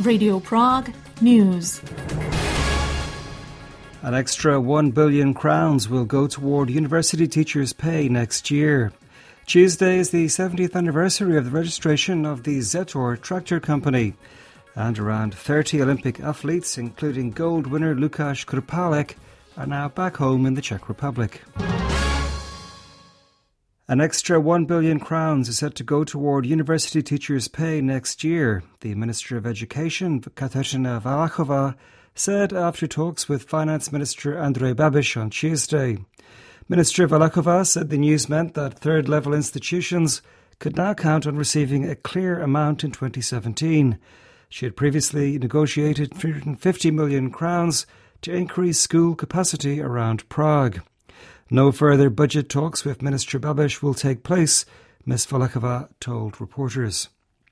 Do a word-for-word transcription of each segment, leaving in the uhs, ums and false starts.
Radio Prague News. An extra one billion crowns will go toward university teachers' pay next year. Tuesday is the seventieth anniversary of the registration of the Zetor tractor company, and around thirty Olympic athletes, including gold winner Lukáš Krpálek, are now back home in the Czech Republic. An extra one billion crowns is set to go toward university teachers' pay next year, the Minister of Education, Kateřina Valachová, said after talks with Finance Minister Andrej Babiš on Tuesday. Minister Valachová said the news meant that third-level institutions could now count on receiving a clear amount in twenty seventeen. She had previously negotiated three hundred fifty million crowns to increase school capacity around Prague. No further budget talks with Minister Babiš will take place, Miz Valachová told reporters.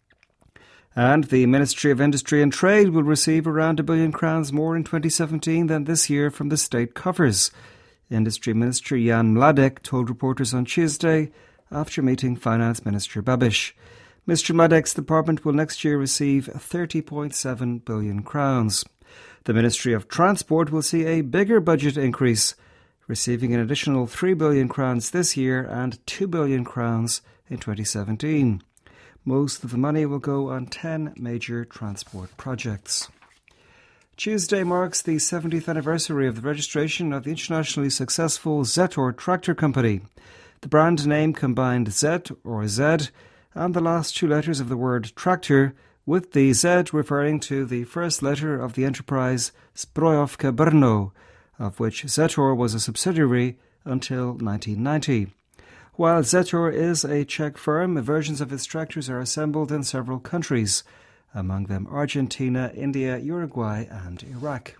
And the Ministry of Industry and Trade will receive around a billion crowns more in twenty seventeen than this year from the state coffers. Industry Minister Jan Mladek told reporters on Tuesday after meeting Finance Minister Babiš. Mister Mladek's department will next year receive thirty point seven billion crowns. The Ministry of Transport will see a bigger budget increase, receiving an additional three billion crowns this year and two billion crowns in twenty seventeen. Most of the money will go on ten major transport projects. Tuesday marks the seventieth anniversary of the registration of the internationally successful Zetor tractor company. The brand name combined Zet or Z and the last two letters of the word tractor, with the Z referring to the first letter of the enterprise Zbrojovka Brno, of which Zetor was a subsidiary until nineteen ninety. While Zetor is a Czech firm, versions of its tractors are assembled in several countries, among them Argentina, India, Uruguay and Iraq.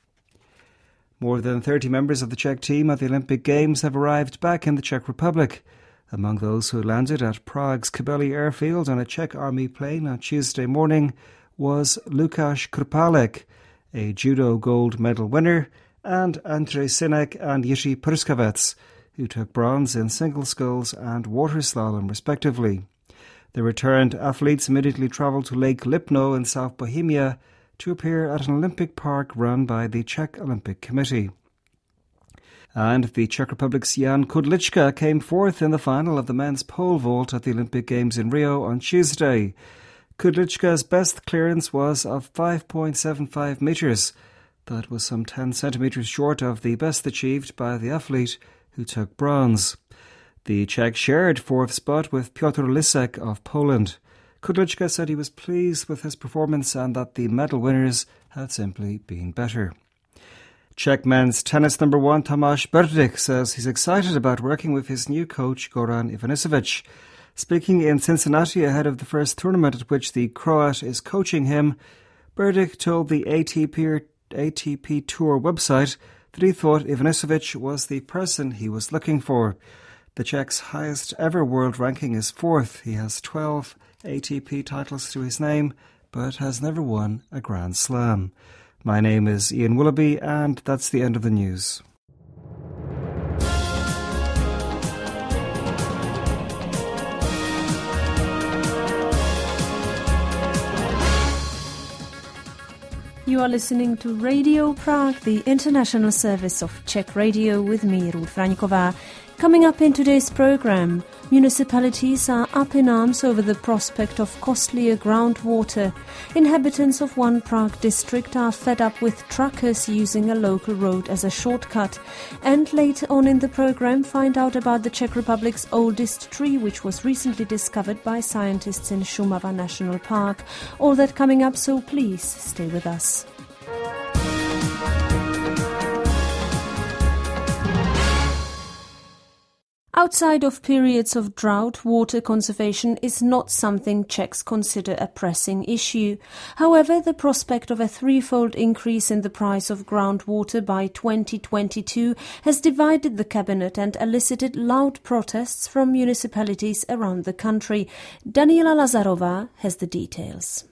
More than thirty members of the Czech team at the Olympic Games have arrived back in the Czech Republic. Among those who landed at Prague's Kabeli airfield on a Czech army plane on Tuesday morning was Lukáš Krpálek, a judo gold medal winner, and Andrej Sinek and Jiří Prskavec, who took bronze in single sculls and water slalom respectively. The returned athletes immediately travelled to Lake Lipno in South Bohemia to appear at an Olympic park run by the Czech Olympic Committee. And the Czech Republic's Jan Kudlička came fourth in the final of the men's pole vault at the Olympic Games in Rio on Tuesday. Kudlička's best clearance was of five point seven five metres. That was some ten centimetres short of the best achieved by the athlete who took bronze. The Czech shared fourth spot with Piotr Lisek of Poland. Kudlička said he was pleased with his performance and that the medal winners had simply been better. Czech men's tennis number one Tomáš Berdych says he's excited about working with his new coach Goran Ivanisevic. Speaking in Cincinnati ahead of the first tournament at which the Croat is coaching him, Berdych told the A T P, A T P Tour website that he thought Ivanisevic was the person he was looking for. The Czech's highest ever world ranking is fourth. He has twelve A T P titles to his name, but has never won a Grand Slam. My name is Ian Willoughby, and that's the end of the news. You are listening to Radio Prague, the international service of Czech radio, with me, Ruth Fraňková. Coming up in today's program, municipalities are up in arms over the prospect of costlier groundwater. Inhabitants of one Prague district are fed up with truckers using a local road as a shortcut. And later on in the program, find out about the Czech Republic's oldest tree, which was recently discovered by scientists in Šumava National Park. All that coming up, so please stay with us. Outside of periods of drought, water conservation is not something Czechs consider a pressing issue. However, the prospect of a threefold increase in the price of groundwater by twenty twenty-two has divided the cabinet and elicited loud protests from municipalities around the country. Daniela Lazarova has the details.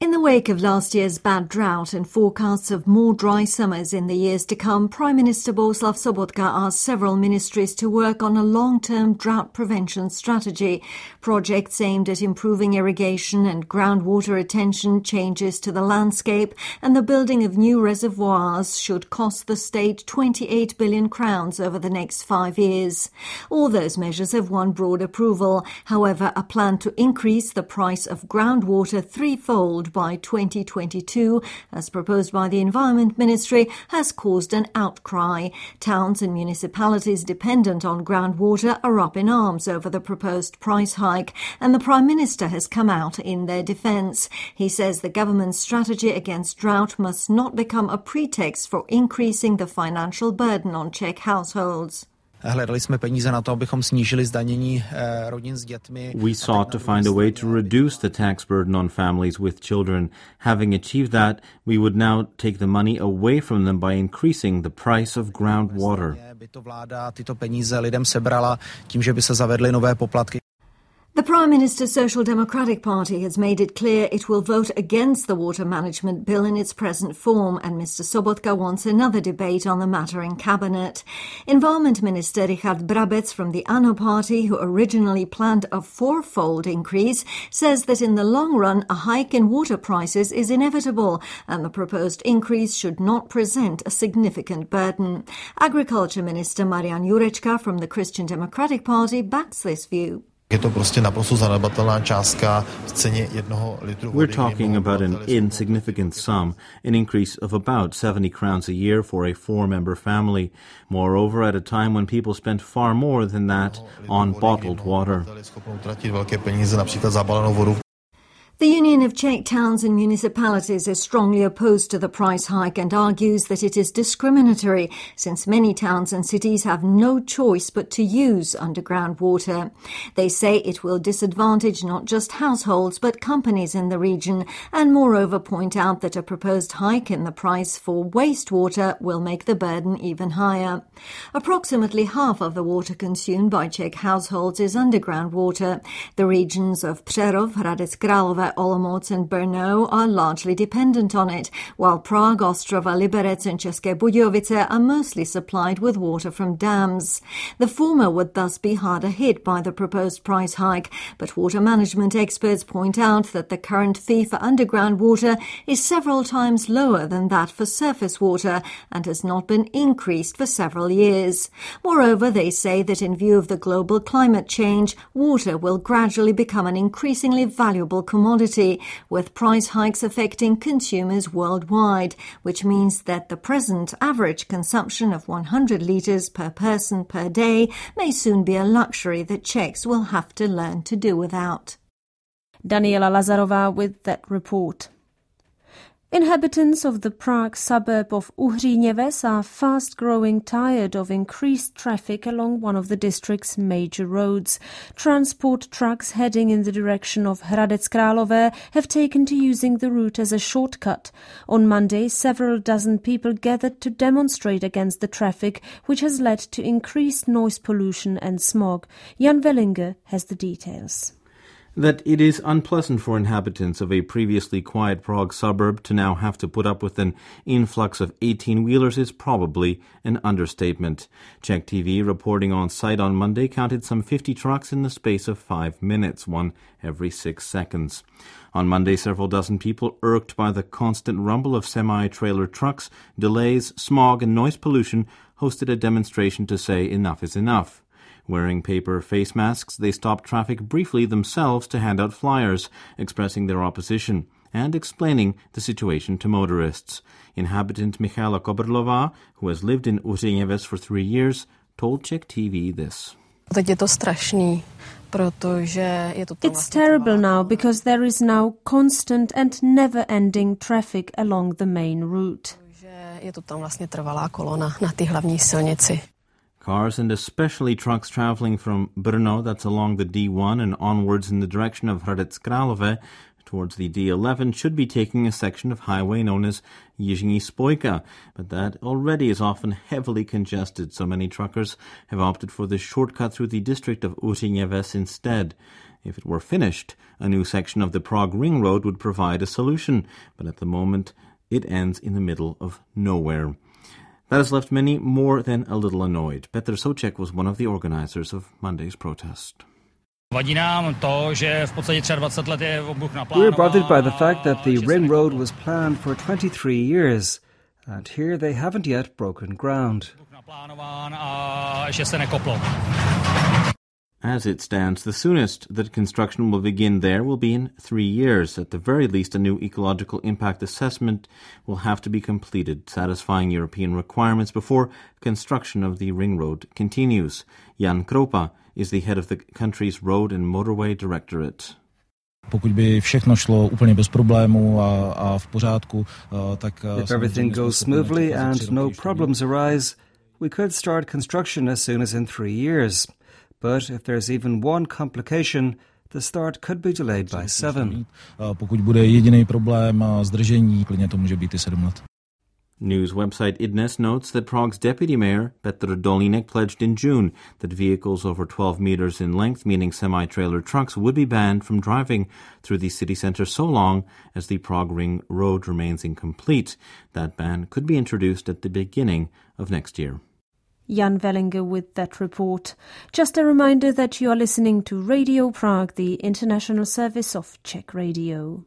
In the wake of last year's bad drought and forecasts of more dry summers in the years to come, Prime Minister Bohuslav Sobotka asked several ministries to work on a long-term drought prevention strategy. Projects aimed at improving irrigation and groundwater retention, changes to the landscape and the building of new reservoirs should cost the state twenty-eight billion crowns over the next five years. All those measures have won broad approval. However, a plan to increase the price of groundwater threefold by twenty twenty-two, as proposed by the Environment Ministry, has caused an outcry. Towns and municipalities dependent on groundwater are up in arms over the proposed price hike, and the Prime Minister has come out in their defence. He says the government's strategy against drought must not become a pretext for increasing the financial burden on Czech households. Hledali jsme peníze na to, abychom snížili zdanění rodin s dětmi. We sought to find a way to reduce the tax burden on families with children. Having achieved that, we would now take the money away from them by increasing the price of groundwater. By to vláda tyto peníze lidem sebrala tím, že by se zavedly nové poplatky. The Prime Minister's Social Democratic Party has made it clear it will vote against the water management bill in its present form, and Mister Sobotka wants another debate on the matter in Cabinet. Environment Minister Richard Brabec from the ANO party, who originally planned a fourfold increase, says that in the long run a hike in water prices is inevitable and the proposed increase should not present a significant burden. Agriculture Minister Marian Jurečka from the Christian Democratic Party backs this view. We're talking about an insignificant sum, an increase of about seventy crowns a year for a four-member family. Moreover, at a time when people spend far more than that on bottled water. The Union of Czech Towns and Municipalities is strongly opposed to the price hike and argues that it is discriminatory, since many towns and cities have no choice but to use underground water. They say it will disadvantage not just households but companies in the region, and moreover point out that a proposed hike in the price for wastewater will make the burden even higher. Approximately half of the water consumed by Czech households is underground water. The regions of Přerov, Hradec Králové, Olomouc and Brno are largely dependent on it, while Prague, Ostrava, Liberec and České Budějovice are mostly supplied with water from dams. The former would thus be harder hit by the proposed price hike, but water management experts point out that the current fee for underground water is several times lower than that for surface water and has not been increased for several years. Moreover, they say that in view of the global climate change, water will gradually become an increasingly valuable commodity, with price hikes affecting consumers worldwide, which means that the present average consumption of one hundred litres per person per day may soon be a luxury that Czechs will have to learn to do without. Daniela Lazarová with that report. Inhabitants of the Prague suburb of Uhříněves are fast growing tired of increased traffic along one of the district's major roads. Transport trucks heading in the direction of Hradec Králové have taken to using the route as a shortcut. On Monday, several dozen people gathered to demonstrate against the traffic, which has led to increased noise pollution and smog. Jan Wellinger has the details. That it is unpleasant for inhabitants of a previously quiet Prague suburb to now have to put up with an influx of eighteen-wheelers is probably an understatement. Czech T V, reporting on site on Monday, counted some fifty trucks in the space of five minutes, one every six seconds. On Monday, several dozen people, irked by the constant rumble of semi-trailer trucks, delays, smog and noise pollution, hosted a demonstration to say enough is enough. Wearing paper face masks, they stopped traffic briefly themselves to hand out flyers, expressing their opposition and explaining the situation to motorists. Inhabitant Michaela Koberlová, who has lived in Uhříněves for three years, told Czech T V this. It's terrible now because there is now constant and never-ending traffic along the main route. Cars and especially trucks traveling from Brno, that's along the D one, and onwards in the direction of Hradec Králové, towards the D eleven should be taking a section of highway known as Yizhny Spoyka, but that already is often heavily congested, so many truckers have opted for the shortcut through the district of Utyněves instead. If it were finished, a new section of the Prague Ring Road would provide a solution, but at the moment it ends in the middle of nowhere. That has left many more than a little annoyed. Petr Souček was one of the organizers of Monday's protest. We're bothered by the fact that the Ring Road was planned for twenty-three years, and here they haven't yet broken ground. As it stands, the soonest that construction will begin there will be in three years. At the very least, a new ecological impact assessment will have to be completed, satisfying European requirements before construction of the Ring Road continues. Jan Kroupa is the head of the country's Road and Motorway Directorate. If everything goes smoothly and no problems arise, we could start construction as soon as in three years. But if there's even one complication, the start could be delayed by seven. News website Idnes notes that Prague's deputy mayor, Petr Dolínek, pledged in June that vehicles over twelve meters in length, meaning semi-trailer trucks, would be banned from driving through the city centre so long as the Prague Ring Road remains incomplete. That ban could be introduced at the beginning of next year. Jan Wellinger with that report. Just a reminder that you are listening to Radio Prague, the international service of Czech Radio.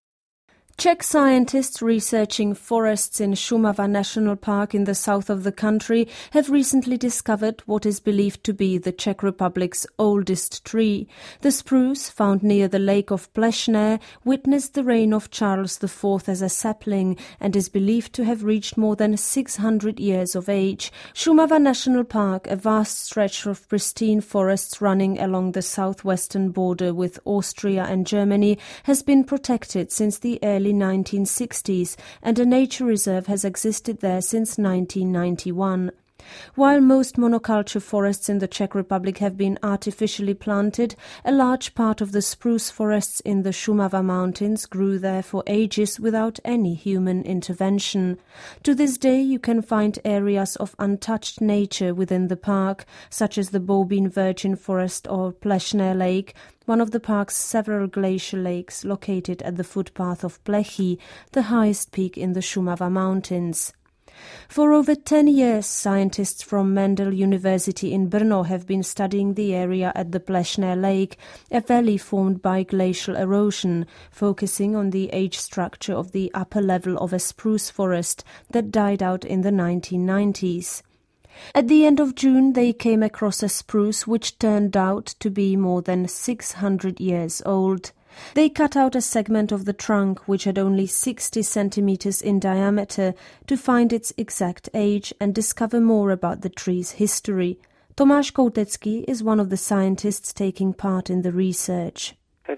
Czech scientists researching forests in Šumava National Park in the south of the country have recently discovered what is believed to be the Czech Republic's oldest tree. The spruce, found near the lake of Plešné, witnessed the reign of Charles the Fourth as a sapling and is believed to have reached more than six hundred years of age. Šumava National Park, a vast stretch of pristine forests running along the southwestern border with Austria and Germany, has been protected since the early nineteen sixties, and a nature reserve has existed there since nineteen ninety-one. While most monoculture forests in the Czech Republic have been artificially planted, a large part of the spruce forests in the Šumava Mountains grew there for ages without any human intervention. To this day you can find areas of untouched nature within the park, such as the Boubín Virgin Forest or Plešné Lake, one of the park's several glacial lakes located at the footpath of Plechy, the highest peak in the Šumava Mountains. For over ten years, scientists from Mendel University in Brno have been studying the area at the Plešné Lake, a valley formed by glacial erosion, focusing on the age structure of the upper level of a spruce forest that died out in the nineteen nineties. At the end of June, they came across a spruce which turned out to be more than six hundred years old. They cut out a segment of the trunk, which had only sixty centimeters in diameter, to find its exact age and discover more about the tree's history. Tomáš Koutecký is one of the scientists taking part in the research.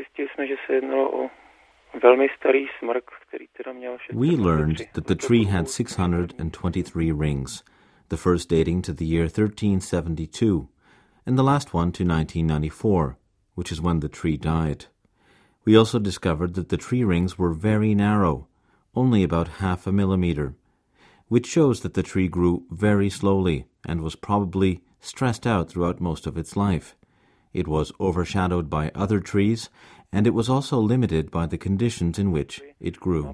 We learned that the tree had six hundred twenty-three rings, the first dating to the year thirteen seventy-two, and the last one to nineteen ninety-four, which is when the tree died. We also discovered that the tree rings were very narrow, only about half a millimeter, which shows that the tree grew very slowly and was probably stressed out throughout most of its life. It was overshadowed by other trees, and it was also limited by the conditions in which it grew.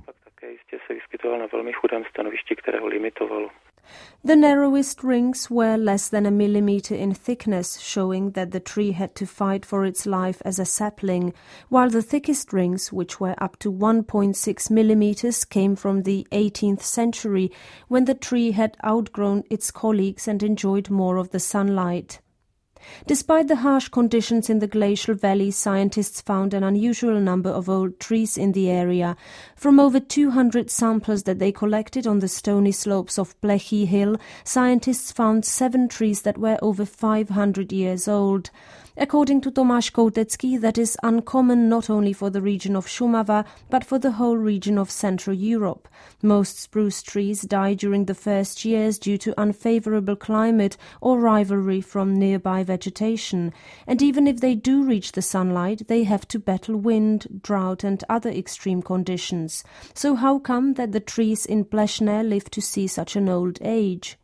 The narrowest rings were less than a millimeter in thickness, showing that the tree had to fight for its life as a sapling, while the thickest rings, which were up to one point six millimeters, came from the eighteenth century, when the tree had outgrown its colleagues and enjoyed more of the sunlight. Despite the harsh conditions in the glacial valley, scientists found an unusual number of old trees in the area. From over two hundred samples that they collected on the stony slopes of Plechy Hill, scientists found seven trees that were over five hundred years old. According to Tomáš Koutecký, that is uncommon not only for the region of Šumava, but for the whole region of Central Europe. Most spruce trees die during the first years due to unfavorable climate or rivalry from nearby vegetation, and even if they do reach the sunlight, they have to battle wind, drought and other extreme conditions. So how come that the trees in Plešné live to see such an old age?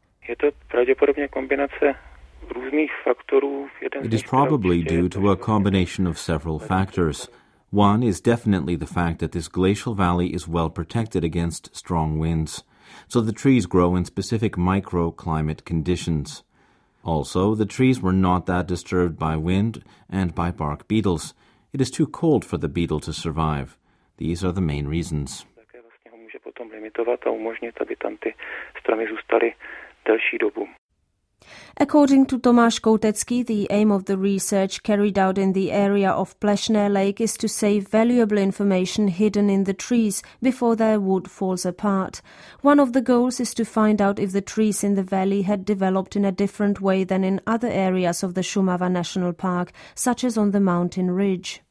It is probably due to a combination of several factors. One is definitely the fact that this glacial valley is well protected against strong winds, so the trees grow in specific microclimate conditions. Also, the trees were not that disturbed by wind and by bark beetles. It is too cold for the beetle to survive. These are the main reasons. According to Tomáš Koutecký, the aim of the research carried out in the area of Plešné Lake is to save valuable information hidden in the trees before their wood falls apart. One of the goals is to find out if the trees in the valley had developed in a different way than in other areas of the Šumava National Park, such as on the mountain ridge.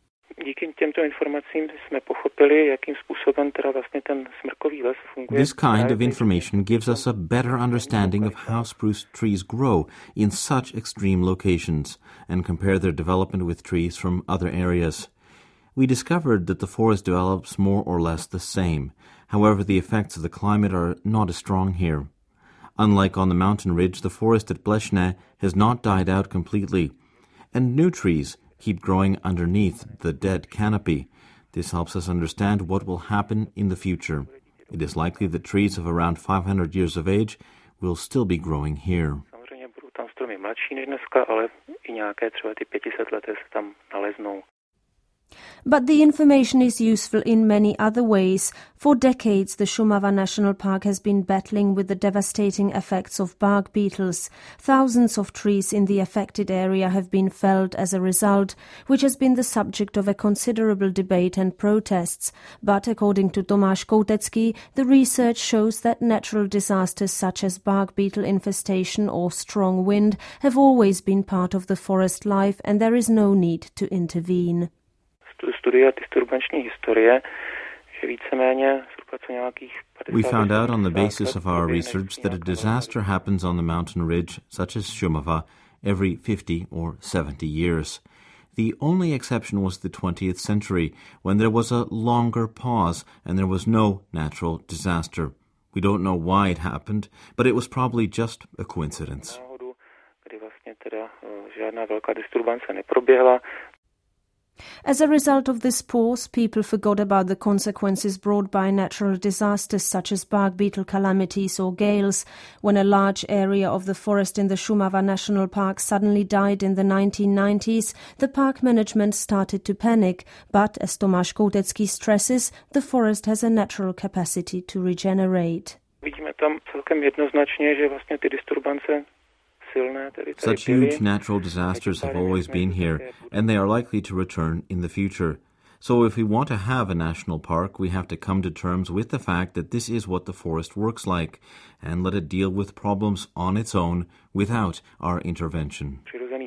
This kind of information gives us a better understanding of how spruce trees grow in such extreme locations and compare their development with trees from other areas. We discovered that the forest develops more or less the same. However, the effects of the climate are not as strong here. Unlike on the mountain ridge, the forest at Plešné has not died out completely, and new trees keep growing underneath the dead canopy. This helps us understand what will happen in the future. It is likely that trees of around five hundred years of age will still be growing here. But the information is useful in many other ways. For decades, the Šumava National Park has been battling with the devastating effects of bark beetles. Thousands of trees in the affected area have been felled as a result, which has been the subject of a considerable debate and protests. But according to Tomáš Koutecký, the research shows that natural disasters such as bark beetle infestation or strong wind have always been part of the forest life, and there is no need to intervene. We found out on the basis of our research that a disaster happens on the mountain ridge, such as Šumava, every fifty or seventy years. The only exception was the twentieth century, when there was a longer pause and there was no natural disaster. We don't know why it happened, but it was probably just a coincidence. As a result of this pause, people forgot about the consequences brought by natural disasters such as bark beetle calamities or gales. When a large area of the forest in the Šumava National Park suddenly died in the nineteen nineties, the park management started to panic. But, as Tomáš Koutecký stresses, the forest has a natural capacity to regenerate. Such huge natural disasters have always been here, and they are likely to return in the future. So if we want to have a national park, we have to come to terms with the fact that this is what the forest works like, and let it deal with problems on its own without our intervention.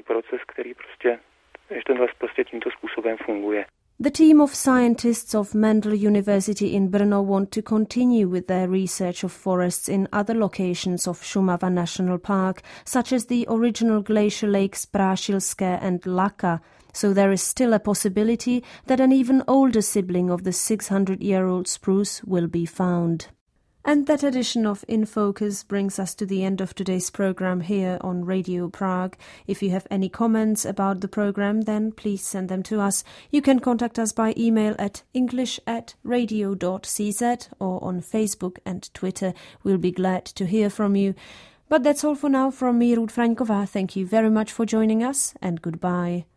The team of scientists of Mendel University in Brno want to continue with their research of forests in other locations of Šumava National Park, such as the original glacier lakes Prášilské and Laka. So there is still a possibility that an even older sibling of the six hundred year old spruce will be found. And that edition of In Focus brings us to the end of today's program here on Radio Prague. If you have any comments about the program, then please send them to us. You can contact us by email at english at radio dot c z or on Facebook and Twitter. We'll be glad to hear from you. But that's all for now from me, Ruth Fraňková. Thank you very much for joining us, and goodbye.